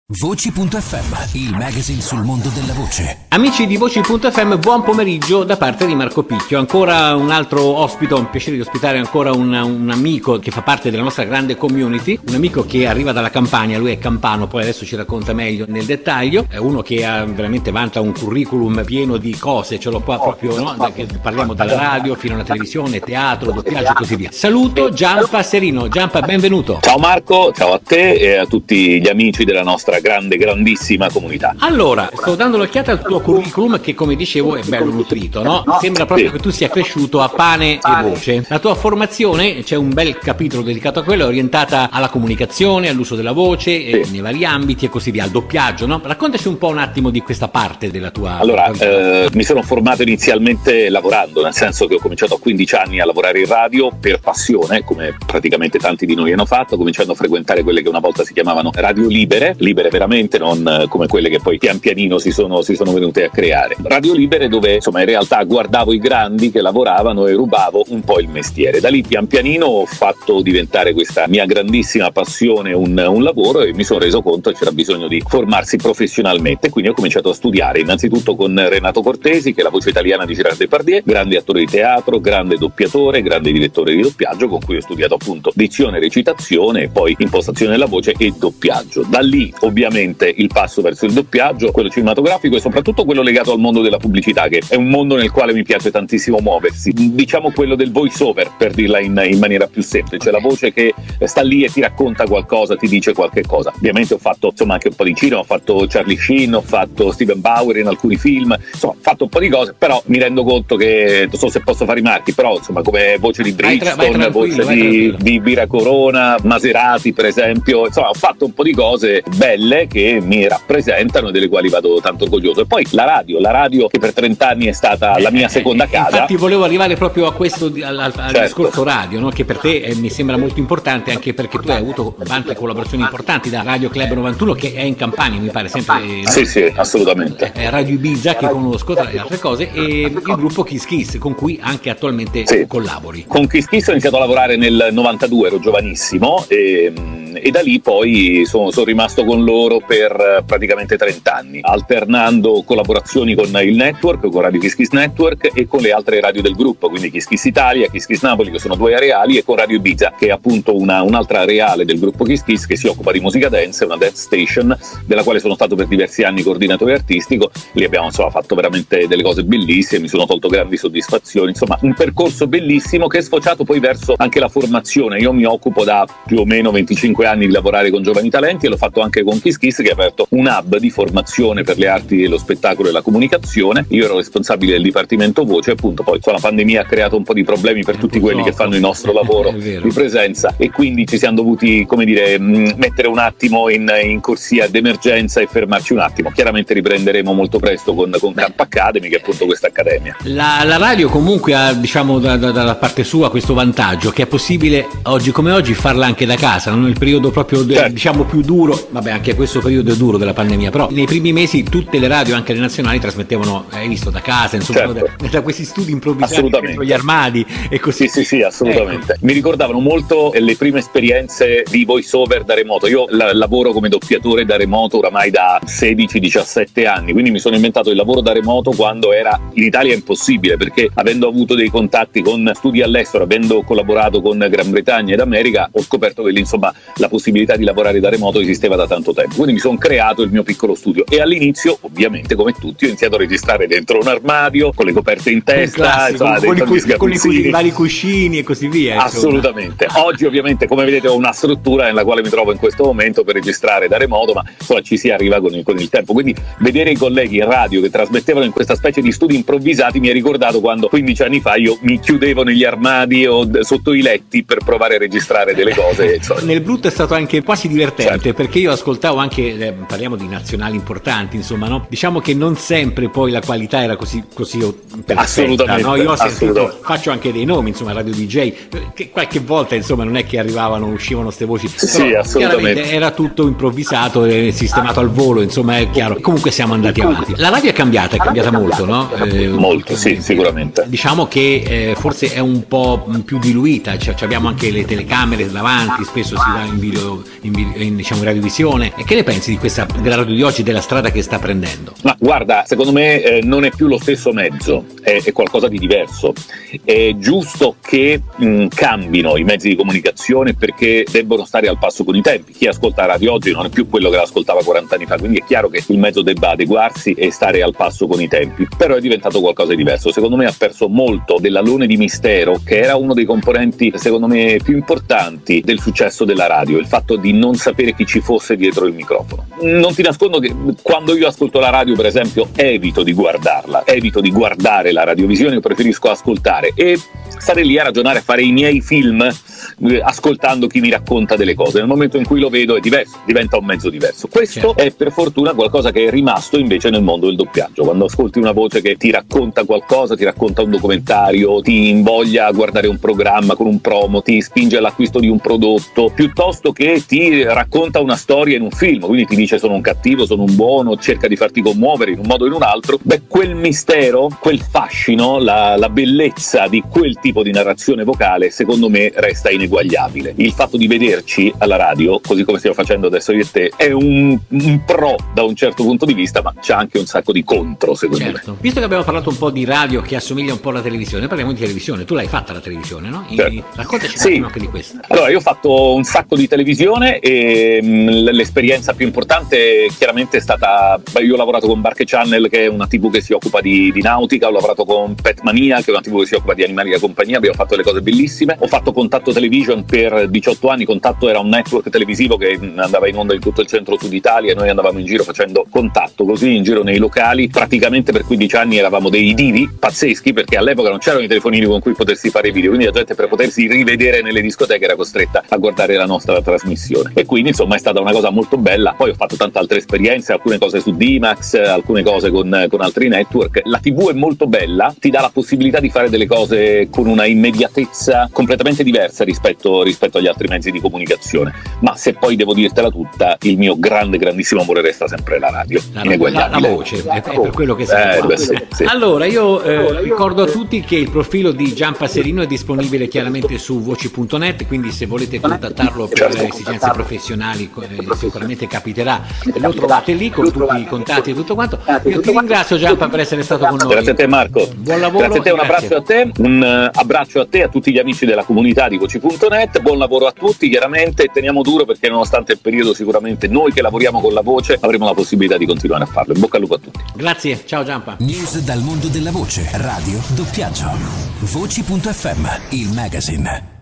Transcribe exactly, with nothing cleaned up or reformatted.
Voci punto effe emme, il magazine sul mondo della voce. Amici di Voci punto effe emme, buon pomeriggio da parte di Marco Picchio. Ancora un altro ospite, ho un piacere di ospitare ancora un, un amico che fa parte della nostra grande community, un amico che arriva dalla Campania, lui è campano, poi adesso ci racconta meglio nel dettaglio, è uno che ha, veramente vanta un curriculum pieno di cose, ce l'ho qua proprio, no? Da, che parliamo dalla radio fino alla televisione, teatro, doppiaggio e così via. Saluto Giampa Serino. Giampa, benvenuto. Ciao Marco, ciao a te e a tutti gli amici della nostra grande, grandissima comunità. Allora, sto dando l'occhiata al tuo curriculum che, come dicevo, è bello nutrito, no? Sembra proprio Sì. che tu sia cresciuto a pane e voce. La tua formazione, c'è un bel capitolo dedicato a quello, è orientata alla comunicazione, all'uso della voce, Sì. eh, nei vari ambiti e così via, al doppiaggio, no? Raccontaci un po' un attimo di questa parte della tua... Allora, della tua vita. eh, mi sono formato inizialmente lavorando, nel senso che ho cominciato a quindici anni a lavorare in radio per passione, come praticamente tanti di noi hanno fatto, cominciando a frequentare quelle che una volta si chiamavano radio libere, libere veramente, non eh, come quelle che poi pian pianino si sono, si sono venute a creare. Radio libere dove insomma in realtà guardavo i grandi che lavoravano e rubavo un po' il mestiere. Da lì pian pianino ho fatto diventare questa mia grandissima passione un, un lavoro e mi sono reso conto che c'era bisogno di formarsi professionalmente, quindi ho cominciato a studiare innanzitutto con Renato Cortesi, che è la voce italiana di Gerard Depardieu, grande attore di teatro, grande doppiatore, grande direttore di doppiaggio, con cui ho studiato appunto dizione, recitazione e poi impostazione della voce e doppiaggio. Da lì ovviamente il passo verso il doppiaggio, quello cinematografico e soprattutto quello legato al mondo della pubblicità, che è un mondo nel quale mi piace tantissimo muoversi, diciamo quello del voice over, per dirla in, in maniera più semplice, la voce che sta lì e ti racconta qualcosa, ti dice qualche cosa. Ovviamente ho fatto insomma anche un po' di cinema, ho fatto Charlie Sheen, ho fatto Steven Bauer in alcuni film, insomma ho fatto un po' di cose, però mi rendo conto che, non so se posso fare i marchi, però insomma come voce di Vai tra- Bridgestone, vai voce vai di, tranquillo. di Bira Corona, Maserati per esempio, insomma ho fatto un po' di cose belle che mi rappresentano e delle quali vado tanto orgoglioso. E poi la radio, la radio che per trent'anni è stata la mia seconda casa. Infatti volevo arrivare proprio a questo, di- al, al- al Certo. discorso radio, no? Che per te eh, mi sembra molto importante, anche perché tu hai avuto tante collaborazioni importanti da Radio Club novantuno, che è in Campania, mi pare sempre, eh, Sì, sì, assolutamente. eh, Radio Ibiza, che conosco tra le altre cose, e il gruppo Kiss Kiss, con cui anche attualmente Sì. collabori. Con Kiss Kiss ho iniziato a lavorare nel novantadue, ero giovanissimo e, e da lì poi sono, sono rimasto con loro per eh, praticamente trenta anni, alternando collaborazioni con il network, con Radio Kiss Kiss Network e con le altre radio del gruppo, quindi Kiss Kiss Italia, Kiss Kiss Napoli, che sono due areali, e con Radio Ibiza, che è appunto una, un'altra areale del gruppo Kiss Kiss che si occupa di musica dance, una dance station, della quale sono stato per diversi anni coordinatore artistico. Lì abbiamo insomma fatto veramente delle cose bellissime, mi sono tolto grandi soddisfazioni, insomma un percorso bellissimo che è sfociato poi verso anche la formazione. Io mi occupo da più o meno venticinque anni di lavorare con giovani talenti e l'ho fatto anche con Kiss Kiss, che ha aperto un hub di formazione per le arti dello spettacolo e la comunicazione. Io ero responsabile del dipartimento voce, appunto poi insomma, la pandemia ha creato un po' di problemi per tutti quelli che fanno il nostro lavoro È vero. di presenza e quindi ci siamo dovuti, come dire, mh, mettere un attimo in, in corsia d'emergenza e fermarci un attimo. Chiaramente riprenderemo molto presto con, con Camp Academy, che è appunto questa accademia. La, la radio comunque ha, diciamo, da, da- dalla parte sua questo vantaggio, che è possibile oggi come oggi farla anche da casa, non nel periodo proprio de- Certo. diciamo più duro, vabbè anche questo periodo è duro della pandemia, però nei primi mesi tutte le radio, anche le nazionali, trasmettevano, hai visto, da casa, insomma, Certo. da, da questi studi improvvisati Assolutamente. dentro gli armadi e così. Sì, sì, sì, assolutamente. Ecco. Mi ricordavano molto le prime esperienze di voice over da remoto. Io la- lavoro come doppiatore da remoto oramai da sedici diciassette anni, quindi mi sono inventato il lavoro da remoto quando era in Italia impossibile, perché avendo avuto dei contatti con studi all'estero, avendo collaborato con Gran Bretagna ed America, ho scoperto che lì insomma la possibilità di lavorare da remoto esisteva da tanto tempo. Quindi mi sono creato il mio piccolo studio e all'inizio, ovviamente come tutti, ho iniziato a registrare dentro un armadio con le coperte in Un testa, classico, insomma, con, i dentro gli cus- con i, cus- sgabuzzini. i vari cuscini e così via, insomma. Assolutamente. Oggi ovviamente, come vedete, ho una struttura nella quale mi trovo in questo momento per registrare da remoto, ma insomma ci si arriva con il, con il tempo. Quindi vedere i colleghi in radio che trasmettevano in questa specie di studi improvvisati mi ha ricordato quando quindici anni fa io mi chiudevo negli armadi o d- sotto i letti per provare a registrare delle cose. Insomma. Nel brutto è stato anche quasi divertente, Certo. perché io ascoltavo anche, eh, parliamo di nazionali importanti, insomma, no? Diciamo che non sempre poi la qualità era così, così perfetta, Assolutamente, no? Io ho sentito, assolutamente. faccio anche dei nomi, insomma, Radio D J, eh, che qualche volta, insomma, non è che arrivavano, uscivano queste voci, Sì, però assolutamente. chiaramente era tutto improvvisato e sistemato al volo, insomma, è chiaro. Comunque siamo andati avanti. La radio è cambiata, è cambiata molto, no? Eh, Molto, sì, sicuramente. Diciamo che eh, forse è un po' più diluita, cioè, abbiamo anche le telecamere davanti, spesso si va in video, in, video, in diciamo in radiovisione. E che ne pensi di questa della radio di oggi, della strada che sta prendendo? Ma guarda, secondo me eh, non è più lo stesso mezzo, è, è qualcosa di diverso. È giusto che mh, cambino i mezzi di comunicazione perché debbono stare al passo con i tempi. Chi ascolta la radio oggi non è più quello che l'ascoltava quaranta anni fa, quindi è chiaro che il mezzo debba adeguarsi e stare al passo con i tempi, però è diventato qualcosa di diverso. Secondo me ha perso molto dell'alone di mistero, che era uno dei componenti secondo me più importanti del successo della radio, il fatto di non sapere chi ci fosse dietro il microfono. Non ti nascondo che quando io ascolto la radio, per esempio, evito di guardarla, evito di guardare la radiovisione, io preferisco ascoltare e stare lì a ragionare, a fare i miei film eh, ascoltando chi mi racconta delle cose. Nel momento in cui lo vedo è diverso, diventa un mezzo diverso. Questo certo. È per fortuna qualcosa che è rimasto invece nel mondo del doppiaggio. Quando ascolti una voce che ti racconta qualcosa, ti racconta un documentario, ti invoglia a guardare un programma con un promo, ti spinge all'acquisto di un prodotto, piuttosto che ti racconta una storia in un film, quindi ti dice sono un cattivo, sono un buono, cerca di farti commuovere in un modo o in un altro, beh, quel mistero, quel fascino, la, la bellezza di quel tipo di narrazione vocale secondo me resta ineguagliabile. Il fatto di vederci alla radio, così come stiamo facendo adesso io e te, è un, un pro da un certo punto di vista, ma c'è anche un sacco di contro secondo certo. me. Visto che abbiamo parlato un po' di radio che assomiglia un po' alla televisione, parliamo di televisione. Tu l'hai fatta la televisione, no? Certo. Raccontaci sì. anche di questo. Allora, io ho fatto un sacco di televisione e mh, l'esperienza più importante chiaramente è stata, beh, io ho lavorato con Barche Channel, che è una tivù che si occupa di, di nautica, ho lavorato con Petmania, che è una tivù che si occupa di animali da compagnia, abbiamo fatto delle cose bellissime, ho fatto Contatto Television per diciotto anni. Contatto era un network televisivo che andava in onda in tutto il centro-sud Italia e noi andavamo in giro facendo Contatto, così in giro nei locali, praticamente per quindici anni eravamo dei divi pazzeschi, perché all'epoca non c'erano i telefonini con cui potersi fare video, quindi la gente per potersi rivedere nelle discoteche era costretta a guardare la nostra trasmissione, e quindi insomma è stata una cosa molto bella. Poi ho fatto tante altre esperienze, alcune cose su D-Max, alcune cose con, con altri network. La tivù è molto bella, ti dà la possibilità di fare delle cose con una immediatezza completamente diversa rispetto, rispetto agli altri mezzi di comunicazione, ma se poi devo dirtela tutta, il mio grande grandissimo amore resta sempre la radio, la, ineguagliabile. La, la voce, è, è per quello che sei eh, qua. Beh, sì, sì. Allora io eh, ricordo a tutti che il profilo di Gian Passerino è disponibile chiaramente su voci punto net, quindi se volete contattarlo per certo. esigenze professionali eh, sicuramente capiterà, lo trovate lì con tutti i contatti e tutto quanto. Io ti ringrazio Giampa per essere stato con noi. Grazie a te Marco, buon lavoro, grazie a te, un grazie. abbraccio a te, un uh, abbraccio a te e a tutti gli amici della comunità di voci punto net, buon lavoro a tutti chiaramente, e teniamo duro perché nonostante il periodo sicuramente noi che lavoriamo con la voce avremo la possibilità di continuare a farlo. In bocca al lupo a tutti. Grazie, ciao Giampa. News dal mondo della voce, radio, doppiaggio. Voci punto effe emme, il magazine.